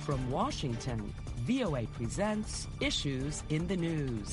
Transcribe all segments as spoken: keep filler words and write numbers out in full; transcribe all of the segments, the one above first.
From Washington, V O A presents Issues in the News.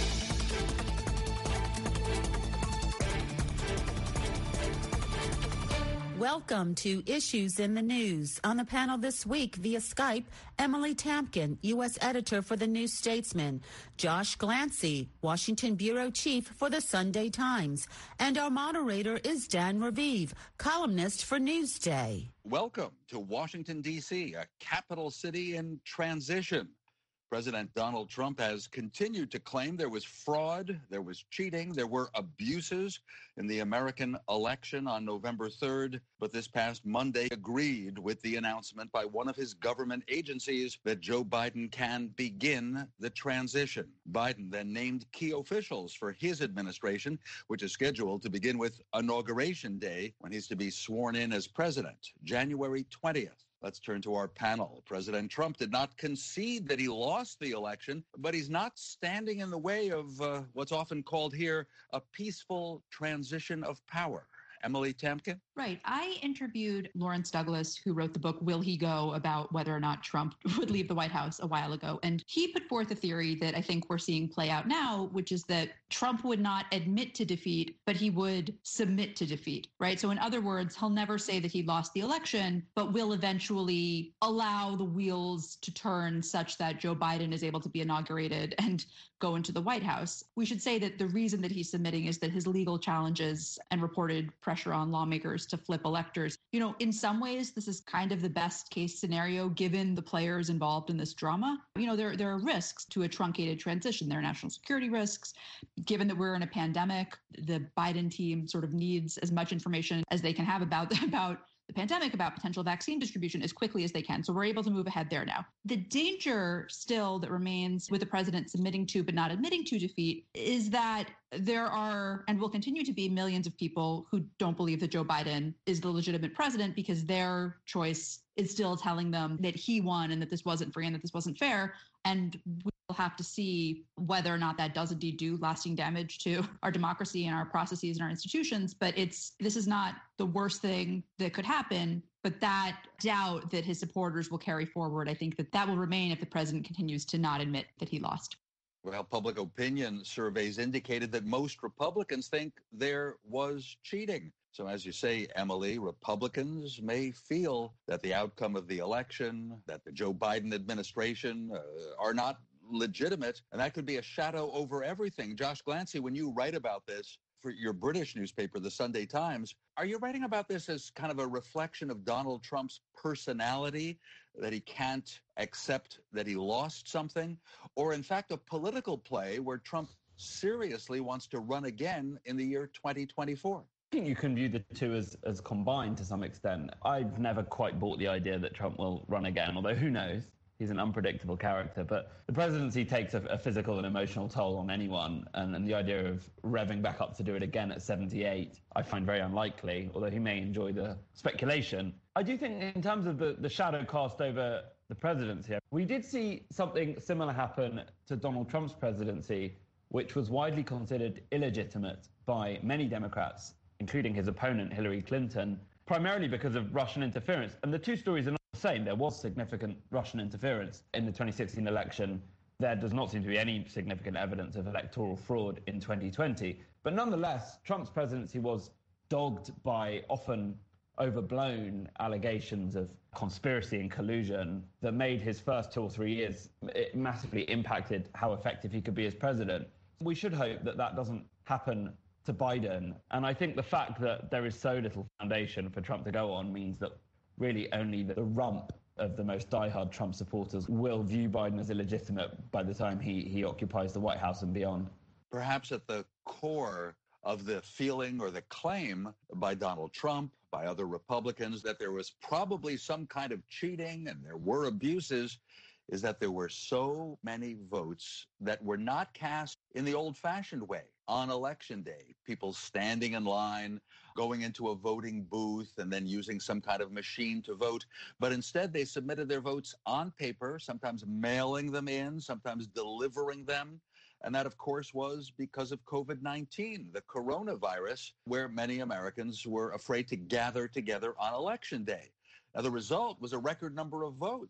Welcome to Issues in the News. On the panel this week via Skype, Emily Tamkin, U S editor for The New Statesman, Josh Glancy, Washington bureau chief for The Sunday Times, and our moderator is Dan Raviv, columnist for Newsday. Welcome to Washington, D C, a capital city in transition. President Donald Trump has continued to claim there was fraud, there was cheating, there were abuses in the American election on November third. But this past Monday agreed with the announcement by one of his government agencies that Joe Biden can begin the transition. Biden then named key officials for his administration, which is scheduled to begin with Inauguration Day, when he's to be sworn in as president, January twentieth. Let's turn to our panel. President Trump did not concede that he lost the election, but he's not standing in the way of uh, what's often called here a peaceful transition of power. Emily Tamkin? Right. I interviewed Lawrence Douglas, who wrote the book Will He Go?, about whether or not Trump would leave the White House a while ago. And he put forth a theory that I think we're seeing play out now, which is that Trump would not admit to defeat, but he would submit to defeat, right? So in other words, he'll never say that he lost the election, but will eventually allow the wheels to turn such that Joe Biden is able to be inaugurated and go into the White House. We should say that the reason that he's submitting is that his legal challenges and reported pressure on lawmakers to flip electors. You know, in some ways, this is kind of the best case scenario given the players involved in this drama. You know, there, there are risks to a truncated transition. There are national security risks. Given that we're in a pandemic, the Biden team sort of needs as much information as they can have about, about the pandemic, about potential vaccine distribution as quickly as they can. So we're able to move ahead there now. The danger still that remains with the president submitting to but not admitting to defeat is that there are and will continue to be millions of people who don't believe that Joe Biden is the legitimate president because their choice is still telling them that he won and that this wasn't free and that this wasn't fair. And we'll have to see whether or not that does indeed do lasting damage to our democracy and our processes and our institutions. But it's this is not the worst thing that could happen. But that doubt that his supporters will carry forward, I think that that will remain if the president continues to not admit that he lost. Well, public opinion surveys indicated that most Republicans think there was cheating. So as you say, Emily, Republicans may feel that the outcome of the election, that the Joe Biden administration uh, are not legitimate, and that could be a shadow over everything. Josh Glancy, when you write about this for your British newspaper, The Sunday Times, are you writing about this as kind of a reflection of Donald Trump's personality, that he can't accept that he lost something, or in fact a political play where Trump seriously wants to run again in the year twenty twenty-four? I think you can view the two as, as combined to some extent. I've never quite bought the idea that Trump will run again, although who knows? He's an unpredictable character. But the presidency takes a, a physical and emotional toll on anyone, and, and the idea of revving back up to do it again at seventy-eight, I find very unlikely, although he may enjoy the speculation. I do think in terms of the, the shadow cast over the presidency, we did see something similar happen to Donald Trump's presidency, which was widely considered illegitimate by many Democrats, including his opponent, Hillary Clinton, primarily because of Russian interference. And the two stories are not the same. There was significant Russian interference in the twenty sixteen election. There does not seem to be any significant evidence of electoral fraud in twenty twenty. But nonetheless, Trump's presidency was dogged by often overblown allegations of conspiracy and collusion that made his first two or three years, it massively impacted how effective he could be as president. We should hope that that doesn't happen to Biden. And I think the fact that there is so little foundation for Trump to go on means that really only the rump of the most diehard Trump supporters will view Biden as illegitimate by the time he, he occupies the White House and beyond. Perhaps at the core of the feeling or the claim by Donald Trump, by other Republicans, that there was probably some kind of cheating and there were abuses, is that there were so many votes that were not cast in the old-fashioned way on Election Day. People standing in line, going into a voting booth, and then using some kind of machine to vote. But instead, they submitted their votes on paper, sometimes mailing them in, sometimes delivering them. And that, of course, was because of COVID nineteen, the coronavirus, where many Americans were afraid to gather together on Election Day. Now, the result was a record number of votes.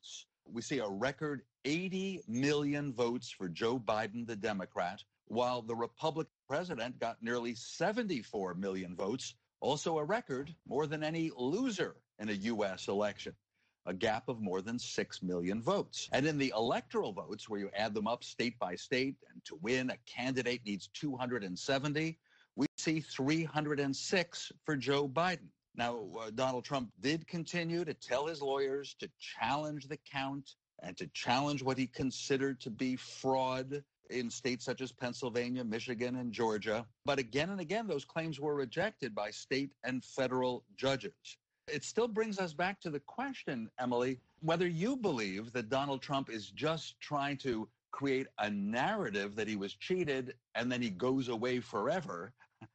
We see a record eighty million votes for Joe Biden, the Democrat, while the Republican president got nearly seventy-four million votes, also a record, more than any loser in a U S election, a gap of more than six million votes. And in the electoral votes, where you add them up state by state, and to win, a candidate needs two hundred seventy, we see three hundred six for Joe Biden. Now, uh, Donald Trump did continue to tell his lawyers to challenge the count and to challenge what he considered to be fraud in states such as Pennsylvania, Michigan, and Georgia. But again and again, those claims were rejected by state and federal judges. It still brings us back to the question, Emily, whether you believe that Donald Trump is just trying to create a narrative that he was cheated and then he goes away forever,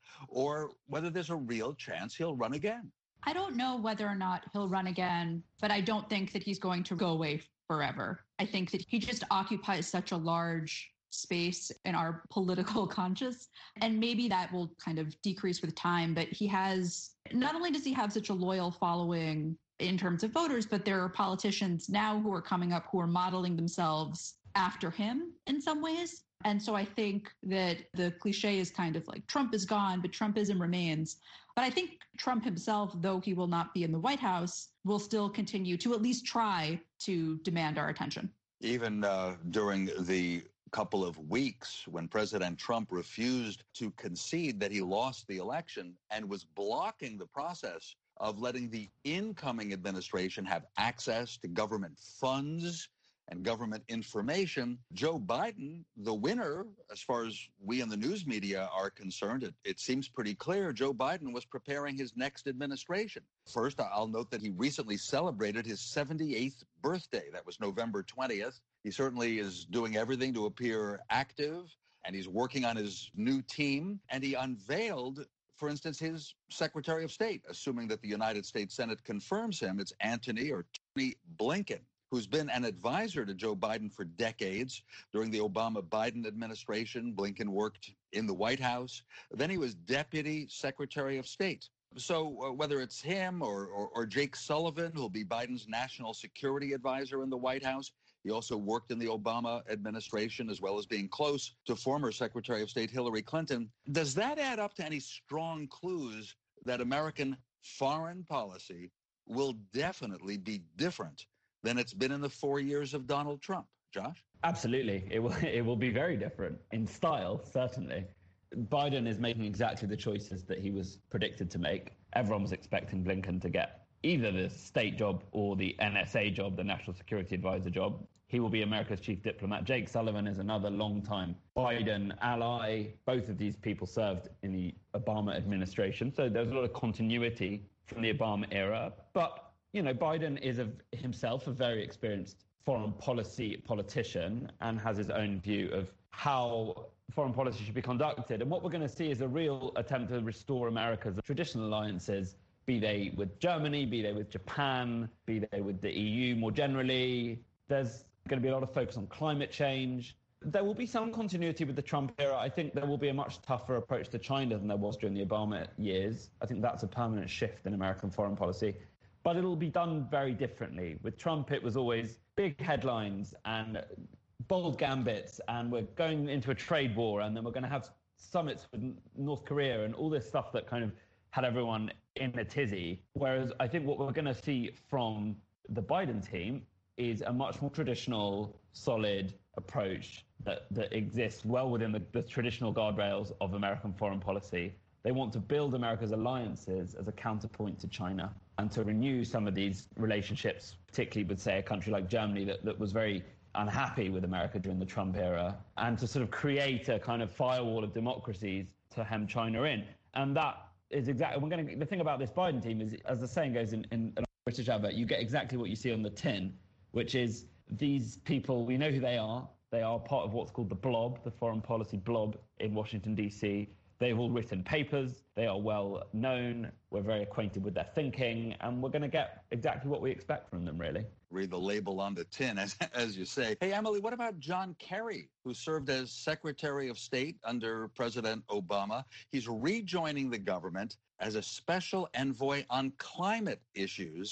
or whether there's a real chance he'll run again. I don't know whether or not he'll run again, but I don't think that he's going to go away forever. I think that he just occupies such a large space in our political conscience, and maybe that will kind of decrease with time. But he has, not only does he have such a loyal following in terms of voters, but there are politicians now who are coming up who are modeling themselves after him in some ways. And so I think that the cliche is kind of like Trump is gone, but Trumpism remains. But I think Trump himself, though he will not be in the White House, will still continue to at least try to demand our attention. Even uh, during the couple of weeks when President Trump refused to concede that he lost the election and was blocking the process of letting the incoming administration have access to government funds and government information, Joe Biden, the winner, as far as we in the news media are concerned, it, it seems pretty clear Joe Biden was preparing his next administration. First, I'll note that he recently celebrated his seventy-eighth birthday. That was November twentieth. He certainly is doing everything to appear active, and he's working on his new team. And he unveiled, for instance, his Secretary of State, assuming that the United States Senate confirms him. It's Antony or Tony Blinken, who's been an advisor to Joe Biden for decades. During the Obama-Biden administration, Blinken worked in the White House. Then he was Deputy Secretary of State. So uh, whether it's him or, or, or Jake Sullivan, who'll be Biden's national security advisor in the White House, he also worked in the Obama administration, as well as being close to former Secretary of State Hillary Clinton. Does that add up to any strong clues that American foreign policy will definitely be different than it's been in the four years of Donald Trump? Josh? Absolutely. It will, it will be very different in style, certainly. Biden is making exactly the choices that he was predicted to make. Everyone was expecting Blinken to get either the state job or the N S A job, the National Security Advisor job. He will be America's chief diplomat. Jake Sullivan is another long-time Biden ally. Both of these people served in the Obama administration, so there's a lot of continuity from the Obama era. But, you know, Biden is a, himself a very experienced foreign policy politician and has his own view of how foreign policy should be conducted. And what we're going to see is a real attempt to restore America's traditional alliances, be they with Germany, be they with Japan, be they with the E U more generally. There's going to be a lot of focus on climate change. There will be some continuity with the Trump era. I think there will be a much tougher approach to China than there was during the Obama years. I think that's a permanent shift in American foreign policy. But it'll be done very differently. With Trump, it was always big headlines and bold gambits, and we're going into a trade war, and then we're going to have summits with North Korea and all this stuff that kind of had everyone in a tizzy. Whereas I think what we're going to see from the Biden team is a much more traditional, solid approach that, that exists well within the, the traditional guardrails of American foreign policy. They want to build America's alliances as a counterpoint to China and to renew some of these relationships, particularly with, say, a country like Germany that, that was very unhappy with America during the Trump era, and to sort of create a kind of firewall of democracies to hem China in. And that is exactly, we're going to, the thing about this Biden team is, as the saying goes in, in a British advert, you get exactly what you see on the tin, which is these people, we know who they are. They are part of what's called the blob, the foreign policy blob in Washington, D C. They've all written papers. They are well known. We're very acquainted with their thinking, and we're going to get exactly what we expect from them, really. Read the label on the tin, as, as you say. Hey, Emily, what about John Kerry, who served as Secretary of State under President Obama? He's rejoining the government as a special envoy on climate issues.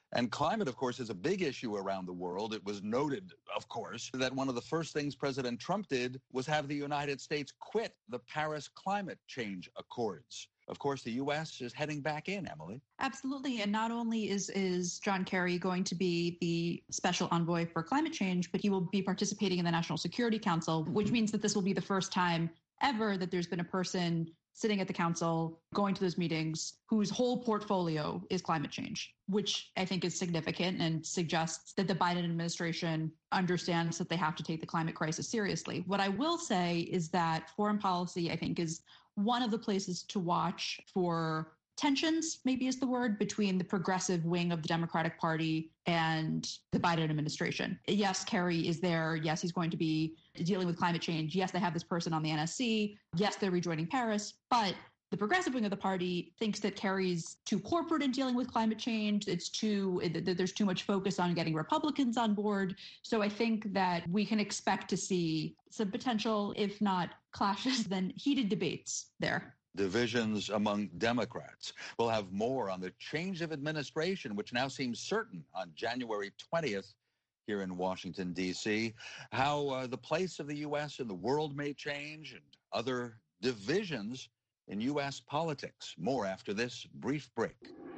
And climate, of course, is a big issue around the world. It was noted, of course, that one of the first things President Trump did was have the United States quit the Paris Climate Change Accords. Of course, the U S is heading back in, Emily. Absolutely. And not only is, is John Kerry going to be the special envoy for climate change, but he will be participating in the National Security Council, which means that this will be the first time ever that there's been a person sitting at the council, going to those meetings, whose whole portfolio is climate change, which I think is significant and suggests that the Biden administration understands that they have to take the climate crisis seriously. What I will say is that foreign policy, I think, is one of the places to watch for tensions, maybe is the word, between the progressive wing of the Democratic Party and the Biden administration. Yes, Kerry is there. Yes, he's going to be dealing with climate change. Yes, they have this person on the N S C. Yes, they're rejoining Paris. But the progressive wing of the party thinks that Kerry's too corporate in dealing with climate change. It's too, that there's too much focus on getting Republicans on board. So I think that we can expect to see some potential, if not clashes, then heated debates there. Divisions among Democrats. We'll have more on the change of administration, which now seems certain on January twentieth here in Washington, D C, how uh, the place of the U S in the world may change and other divisions in U S politics. More after this brief break.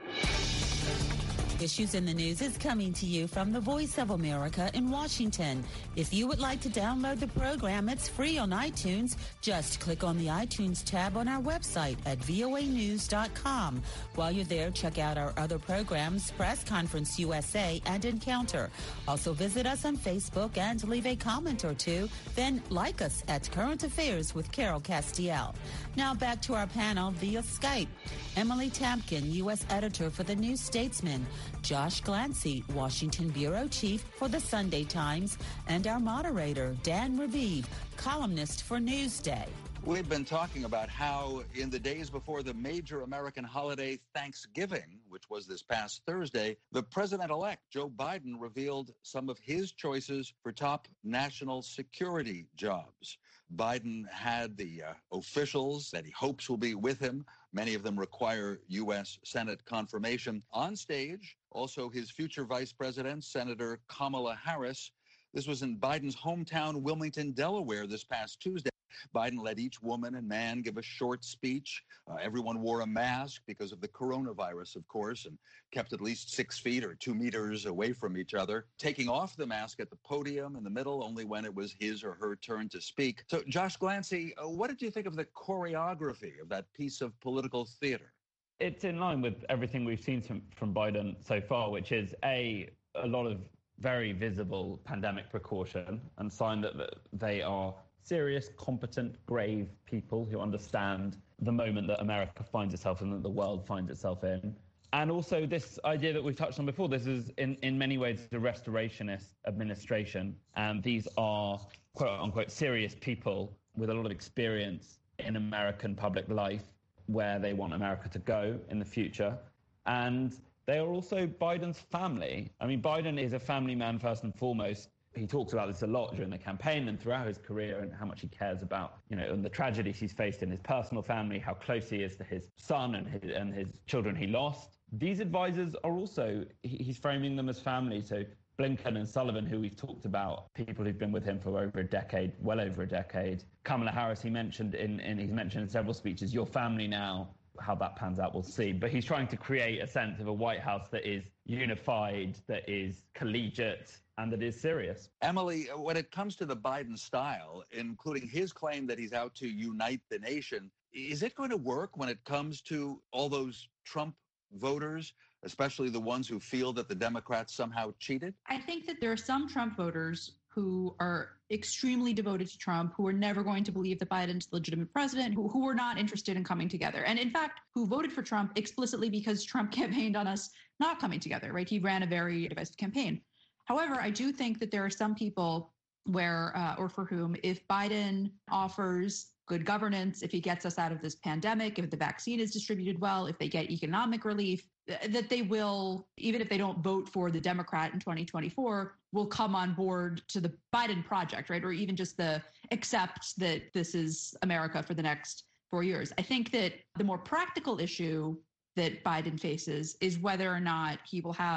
Issues in the News is coming to you from the Voice of America in Washington. If you would like to download the program, it's free on iTunes. Just click on the iTunes tab on our website at voa news dot com. While you're there, check out our other programs, Press Conference U S A and Encounter. Also visit us on Facebook and leave a comment or two. Then like us at Current Affairs with Carol Castiel. Now back to our panel via Skype. Emily Tamkin, U S editor for the New Statesman. Josh Glancy, Washington bureau chief for the Sunday Times, and our moderator, Dan Raviv, columnist for Newsday. We've been talking about how in the days before the major American holiday Thanksgiving, which was this past Thursday, the president-elect Joe Biden revealed some of his choices for top national security jobs. Biden had the uh, officials that he hopes will be with him. Many of them require U S Senate confirmation on stage. Also, his future vice president, Senator Kamala Harris. This was in Biden's hometown, Wilmington, Delaware, this past Tuesday. Biden let each woman and man give a short speech. Uh, everyone wore a mask because of the coronavirus, of course, and kept at least six feet or two meters away from each other, taking off the mask at the podium in the middle only when it was his or her turn to speak. So, Josh Glancy, uh, what did you think of the choreography of that piece of political theater? It's in line with everything we've seen from, from Biden so far, which is a, a lot of very visible pandemic precaution and sign that, that they are serious, competent, grave people who understand the moment that America finds itself in, that the world finds itself in. And also this idea that we've touched on before, this is in, in many ways the restorationist administration. And these are, quote unquote, serious people with a lot of experience in American public life, where they want America to go in the future. And they are also Biden's family. I mean, Biden is a family man first and foremost. He talks about this a lot during the campaign and throughout his career, and how much he cares about, you know, and the tragedies he's faced in his personal family, how close he is to his son and his, and his children he lost. These advisors are also, he's framing them as family. So Blinken and Sullivan, who we've talked about, people who've been with him for over a decade, well over a decade. Kamala Harris, he mentioned in, in he's mentioned in several speeches, your family now. How that pans out, we'll see. But he's trying to create a sense of a White House that is unified, that is collegiate, and that is serious. Emily, when it comes to the Biden style, including his claim that he's out to unite the nation, is it going to work when it comes to all those Trump voters, especially the ones who feel that the Democrats somehow cheated? I think that there are some Trump voters who are extremely devoted to Trump, who are never going to believe that Biden's the legitimate president, who, who are not interested in coming together. And in fact, who voted for Trump explicitly because Trump campaigned on us not coming together, right? He ran a very divisive campaign. However, I do think that there are some people where, uh, or for whom, if Biden offers good governance, if he gets us out of this pandemic, if the vaccine is distributed well, if they get economic relief, that they will, even if they don't vote for the Democrat in twenty twenty-four, will come on board to the Biden project, right? Or even just the accept that this is America for the next four years. I think that the more practical issue that Biden faces is whether or not he will have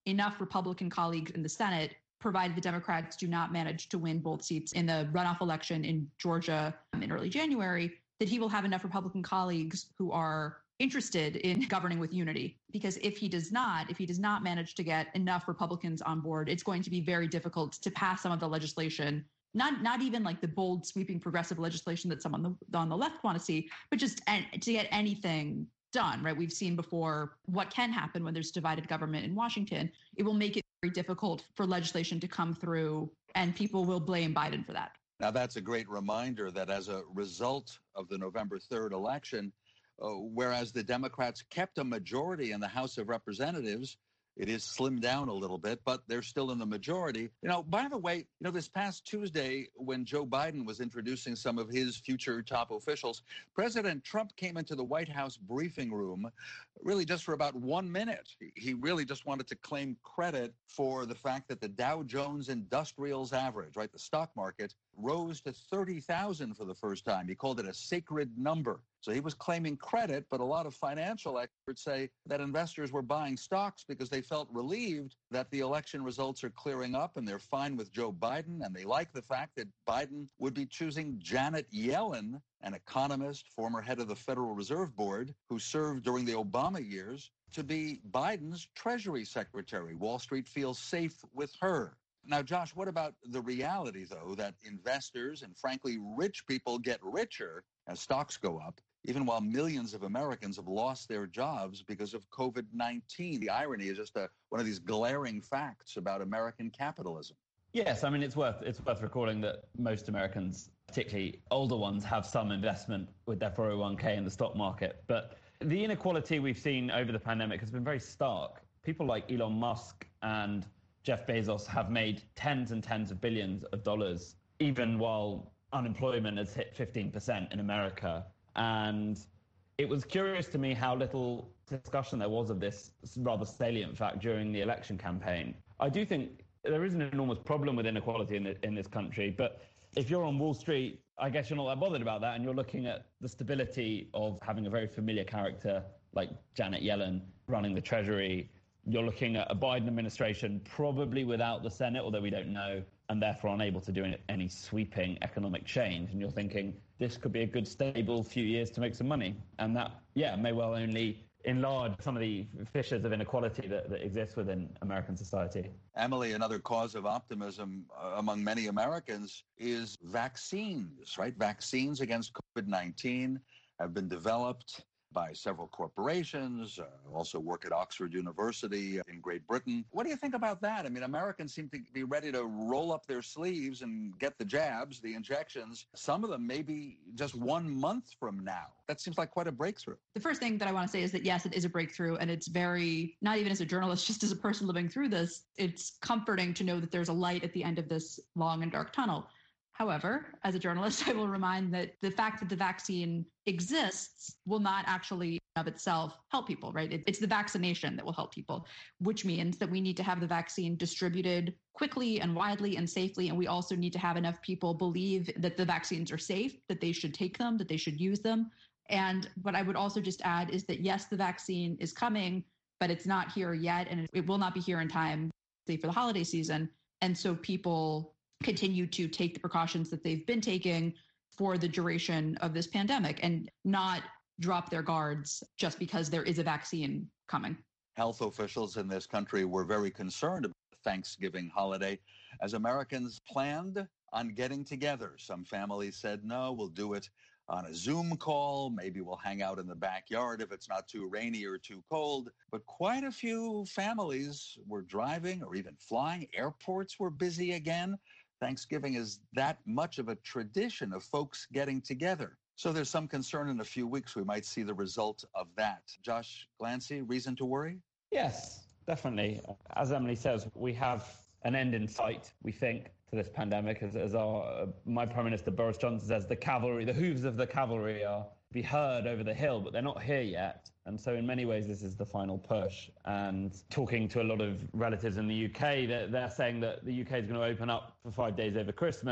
enough Republican colleagues in the Senate, provided the Democrats do not manage to win both seats in the runoff election in Georgia in early January, that he will have enough Republican colleagues who are interested in governing with unity. Because if he does not, if he does not manage to get enough Republicans on board, it's going to be very difficult to pass some of the legislation, not not even like the bold, sweeping, progressive legislation that some on the, on the left want to see, but just to get anything done, right? We've seen before what can happen when there's divided government in Washington. It will make it very difficult for legislation to come through, and people will blame Biden for that. Now, that's a great reminder that as a result of the November third election, uh, whereas the Democrats kept a majority in the House of Representatives, it is slimmed down a little bit, but they're still in the majority. You know, by the way, you know, this past Tuesday, when Joe Biden was introducing some of his future top officials, President Trump came into the White House briefing room really just for about one minute. He really just wanted to claim credit for the fact that the Dow Jones Industrials average, right, the stock market, rose to thirty thousand for the first time. He called it a sacred number. So he was claiming credit, but a lot of financial experts say that investors were buying stocks because they felt relieved that the election results are clearing up and they're fine with Joe Biden. And they like the fact that Biden would be choosing Janet Yellen, an economist, former head of the Federal Reserve Board, who served during the Obama years, to be Biden's Treasury Secretary. Wall Street feels safe with her. Now, Josh, what about the reality, though, that investors and, frankly, rich people get richer as stocks go up, even while millions of Americans have lost their jobs because of COVID nineteen? The irony is just a, one of these glaring facts about American capitalism. Yes, I mean, it's worth it's worth recalling that most Americans, particularly older ones, have some investment with their four oh one k in the stock market. But the inequality we've seen over the pandemic has been very stark. People like Elon Musk and Jeff Bezos have made tens and tens of billions of dollars, even while unemployment has hit fifteen percent in America. And it was curious to me how little discussion there was of this rather salient fact during the election campaign. I do think there is an enormous problem with inequality in, the, in this country, but if you're on Wall Street, I guess you're not that bothered about that, and you're looking at the stability of having a very familiar character like Janet Yellen running the Treasury. You're looking at a Biden administration probably without the Senate, although we don't know, and therefore unable to do any sweeping economic change. And you're thinking this could be a good, stable few years to make some money. And that, yeah, may well only enlarge some of the fissures of inequality that, that exist within American society. Emily, another cause of optimism uh, among many Americans is vaccines, right? Vaccines against COVID nineteen have been developed by several corporations, uh, also work at Oxford University in Great Britain. What do you think about that? I mean, Americans seem to be ready to roll up their sleeves and get the jabs, the injections, some of them maybe just one month from now. That seems like quite a breakthrough. The first thing that I want to say is that, yes, it is a breakthrough, and it's very, not even as a journalist, just as a person living through this, it's comforting to know that there's a light at the end of this long and dark tunnel. However, as a journalist, I will remind that the fact that the vaccine exists will not actually of itself help people, right? It, it's the vaccination that will help people, which means that we need to have the vaccine distributed quickly and widely and safely. And we also need to have enough people believe that the vaccines are safe, that they should take them, that they should use them. And what I would also just add is that, yes, the vaccine is coming, but it's not here yet. And it will not be here in time, say, for the holiday season. And so people continue to take the precautions that they've been taking for the duration of this pandemic and not drop their guards just because there is a vaccine coming. Health officials in this country were very concerned about the Thanksgiving holiday as Americans planned on getting together. Some families said, no, we'll do it on a Zoom call. Maybe we'll hang out in the backyard if it's not too rainy or too cold. But quite a few families were driving or even flying. Airports were busy again. Thanksgiving is that much of a tradition of folks getting together. So there's some concern in a few weeks we might see the result of that. Josh Glancy, reason to worry? Yes, definitely. As Emily says, we have an end in sight, we think, to this pandemic. As, as our uh, my Prime Minister Boris Johnson says, the cavalry, the hooves of the cavalry are be heard over the hill, but they're not here yet. And so in many ways, this is the final push. And talking to a lot of relatives in the U K, they're, they're saying that the U K is going to open up for five days over Christmas.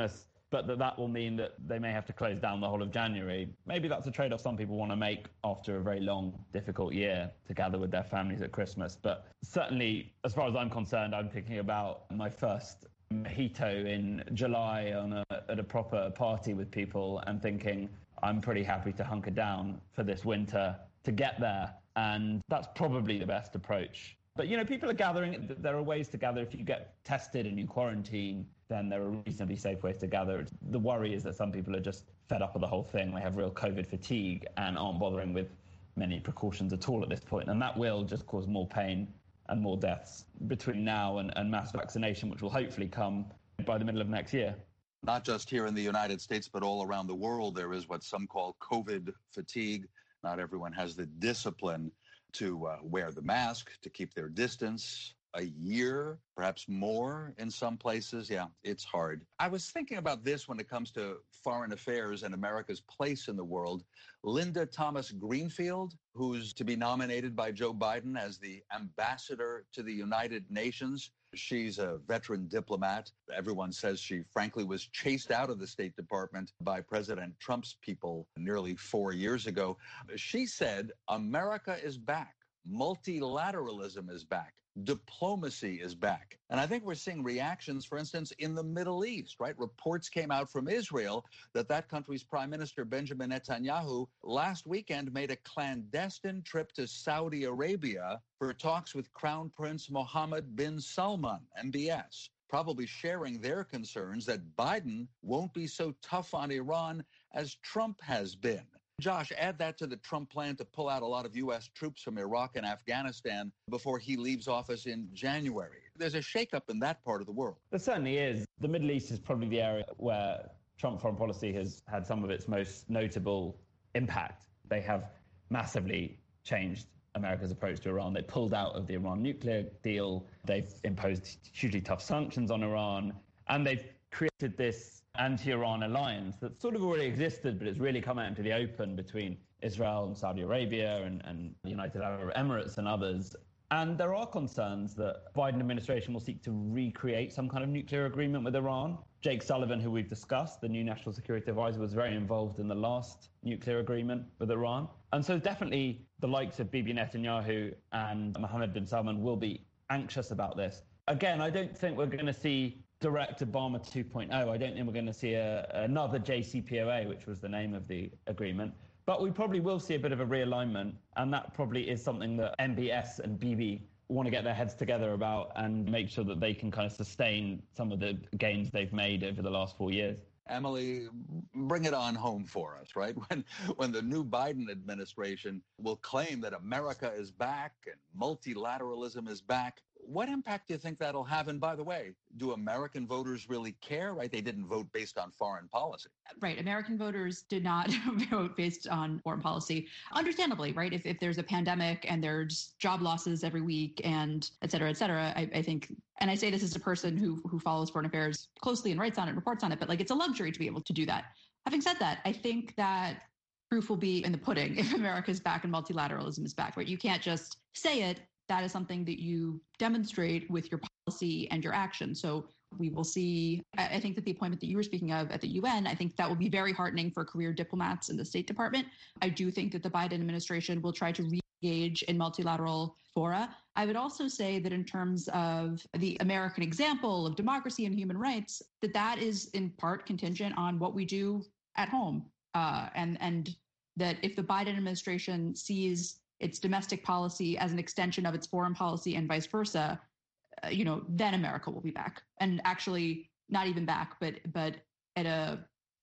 but that that will mean that they may have to close down the whole of January. Maybe that's a trade-off some people want to make after a very long, difficult year to gather with their families at Christmas. But certainly, as far as I'm concerned, I'm thinking about my first mojito in July on a, at a proper party with people and thinking I'm pretty happy to hunker down for this winter to get there. And that's probably the best approach. But, you know, people are gathering. There are ways to gather. If you get tested and you quarantine, then there are reasonably safe ways to gather. The worry is that some people are just fed up with the whole thing. They have real COVID fatigue and aren't bothering with many precautions at all at this point. And that will just cause more pain and more deaths between now and, and mass vaccination, which will hopefully come by the middle of next year. Not just here in the United States, but all around the world, there is what some call COVID fatigue. Not everyone has the discipline to uh, wear the mask, to keep their distance. A year, perhaps more in some places. Yeah, it's hard. I was thinking about this when it comes to foreign affairs and America's place in the world. Linda Thomas Greenfield, who's to be nominated by Joe Biden as the ambassador to the United Nations. She's a veteran diplomat. Everyone says she, frankly, was chased out of the State Department by President Trump's people nearly four years ago. She said, America is back. Multilateralism is back. Diplomacy is back. And I think we're seeing reactions, for instance, in the Middle East, right? Reports came out from Israel that that country's Prime Minister Benjamin Netanyahu last weekend made a clandestine trip to Saudi Arabia for talks with Crown Prince Mohammed bin Salman, M B S, probably sharing their concerns that Biden won't be so tough on Iran as Trump has been. Josh, add that to the Trump plan to pull out a lot of U S troops from Iraq and Afghanistan before he leaves office in January. There's a shakeup in that part of the world. There certainly is. The Middle East is probably the area where Trump foreign policy has had some of its most notable impact. They have massively changed America's approach to Iran. They pulled out of the Iran nuclear deal. They've imposed hugely tough sanctions on Iran. And they've created this anti-Iran alliance that sort of already existed, but it's really come out into the open between Israel and Saudi Arabia and, and the United Arab Emirates and others. And there are concerns that Biden administration will seek to recreate some kind of nuclear agreement with Iran. Jake Sullivan, who we've discussed, the new national security advisor, was very involved in the last nuclear agreement with Iran. And so definitely the likes of Bibi Netanyahu and Mohammed bin Salman will be anxious about this. Again, I don't think we're going to see direct Obama two point oh. I don't think we're going to see a, another J C P O A, which was the name of the agreement. But we probably will see a bit of a realignment, and that probably is something that M B S and Bibi want to get their heads together about and make sure that they can kind of sustain some of the gains they've made over the last four years. Emily, bring it on home for us, right? When when the new Biden administration will claim that America is back and multilateralism is back, what impact do you think that'll have? And by the way, do American voters really care, right? They didn't vote based on foreign policy. Right. American voters did not vote based on foreign policy. Understandably, right? If, if there's a pandemic and there's job losses every week and et cetera, et cetera, I, I think, and I say this as a person who who follows foreign affairs closely and writes on it, reports on it, but like it's a luxury to be able to do that. Having said that, I think that proof will be in the pudding if America's back and multilateralism is back, right? You can't just say it. That is something that you demonstrate with your policy and your action. So we will see. I think that the appointment that you were speaking of at the U N, I think that will be very heartening for career diplomats in the State Department. I do think that the Biden administration will try to re-engage in multilateral fora. I would also say that in terms of the American example of democracy and human rights, that that is in part contingent on what we do at home. Uh, and, and that if the Biden administration sees its domestic policy as an extension of its foreign policy and vice versa, uh, you know, then America will be back. And actually not even back, but but at a,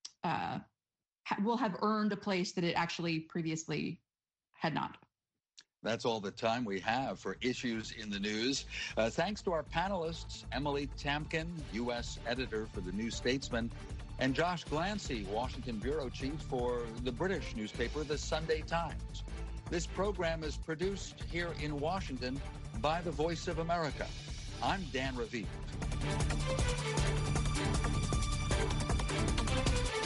uh, ha- will have earned a place that it actually previously had not. That's all the time we have for Issues in the News. Uh, thanks to our panelists, Emily Tamkin, U S editor for The New Statesman, and Josh Glancy, Washington bureau chief for the British newspaper, The Sunday Times. This program is produced here in Washington by the Voice of America. I'm Dan Raviv.